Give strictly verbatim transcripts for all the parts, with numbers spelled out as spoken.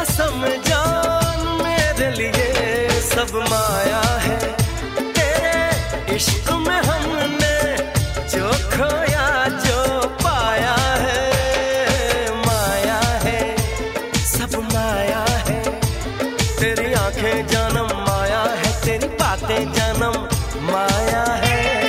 कसम जान मेरे लिए सब माया है। तेरे इश्क में हमने जो खोया जो पाया है, माया है सब माया है। तेरी आंखें जानम माया है, तेरी बातें जानम माया है।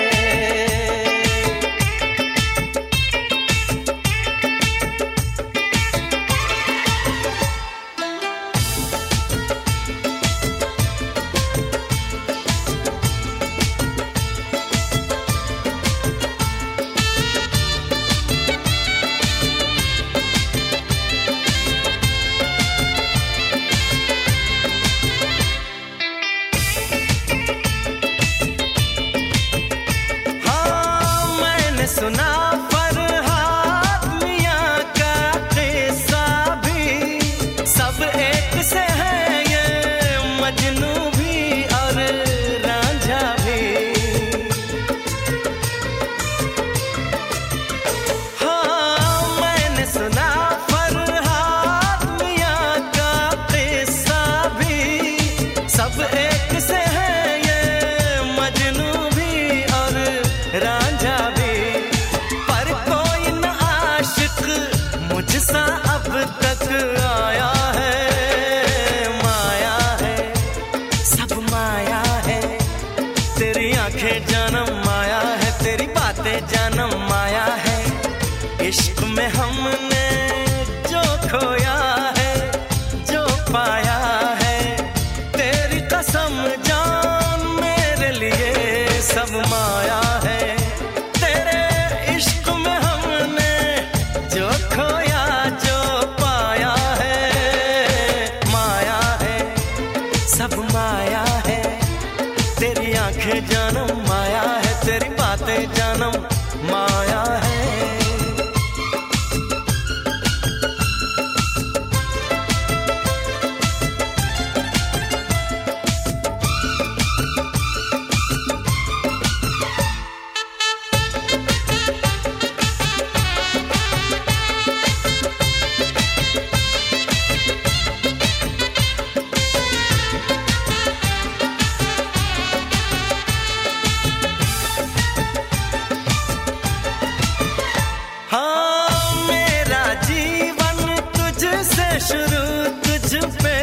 सुना फरहाद मियां का किस्सा भी, सब एक से है ये मजनू भी और रांझा भी। हाँ मैंने सुना फरहाद मियां का किस्सा भी, सब एक से है ये मजनू भी और रांझा भी। मुझसा अब तक आया है, माया है सब माया है। तेरी आंखें जानम माया है, तेरी बातें जानम माया है। इश्क में हमने जो खोया है जो पाया है, तेरी कसम जान मेरे लिए सब माया है। तेरे इश्क में हमने जो खोया जो पाया है, माया है सब माया है। तेरी आंखें जानम माया है, तेरी बातें जानम माया है। शुरू तुझ पे